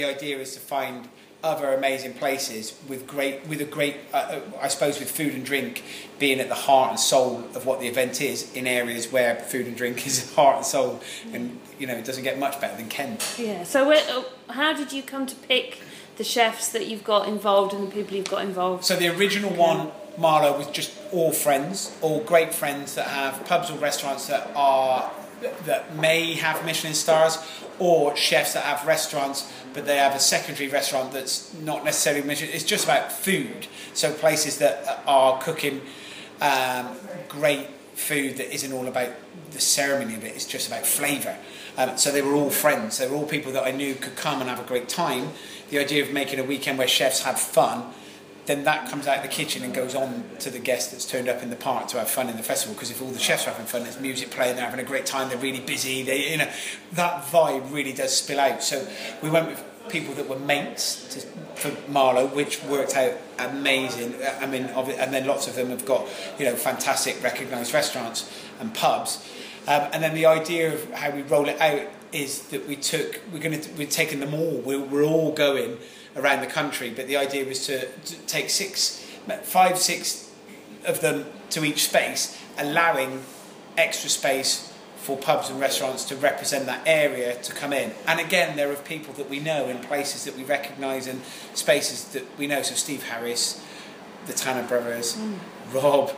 The idea is to find other amazing places with a great, I suppose, with food and drink being at the heart and soul of what the event is, in areas where food and drink is heart and soul, and it doesn't get much better than Kent. Yeah. So how did you come to pick the chefs that you've got involved and the people you've got involved? So the original one, Marlowe, was just all friends, all great friends that have pubs or restaurants that may have Michelin stars, or chefs that have restaurants but they have a secondary restaurant that's not necessarily Michelin. It's just about food. So places that are cooking great food that isn't all about the ceremony of it. It's just about flavour. So they were all friends. They were all people that I knew could come and have a great time. The idea of making a weekend where chefs have fun, then that comes out of the kitchen and goes on to the guest that's turned up in the park to have fun in the festival. Because if all the chefs are having fun, there's music playing, they're having a great time, they're really busy, that vibe really does spill out. So we went with people that were mates for Marlowe, which worked out amazing. I mean, and then lots of them have got fantastic recognised restaurants and pubs. And then the idea of how we roll it out is that we're taking them all. We're all going around the country, but the idea was to take 5, 6 of them to each space, allowing extra space for pubs and restaurants to represent that area to come in. And again, there are people that we know in places that we recognise and spaces that we know. So Steve Harris, the Tanner brothers, Rob,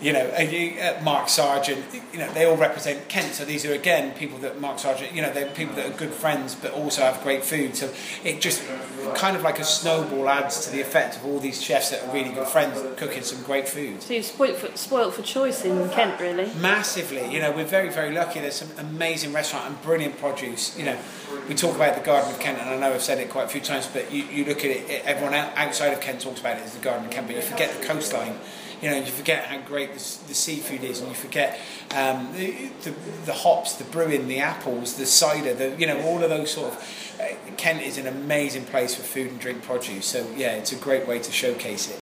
Mark Sargent, they all represent Kent. So these are again people that Mark Sargent, they're people that are good friends but also have great food. So it just kind of like a snowball adds to the effect of all these chefs that are really good friends cooking some great food. So you've spoilt for choice in Kent, really. Massively. We're very, very lucky. There's some amazing restaurant and brilliant produce. We talk about the Garden of Kent, and I know I've said it quite a few times, but you look at it, everyone outside of Kent talks about it as the Garden of Kent, but you forget the coastline. You forget how great the seafood is, and you forget the hops, the brewing, the apples, the cider, all of those sort of... Kent is an amazing place for food and drink produce, so yeah, it's a great way to showcase it.